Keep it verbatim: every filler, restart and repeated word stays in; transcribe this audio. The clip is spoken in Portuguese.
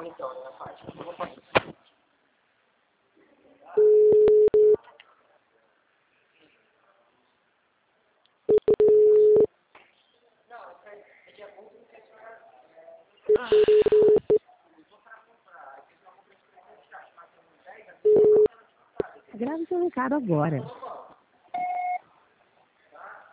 então, né, Fátima? Eu vou fazer. Grave seu recado agora.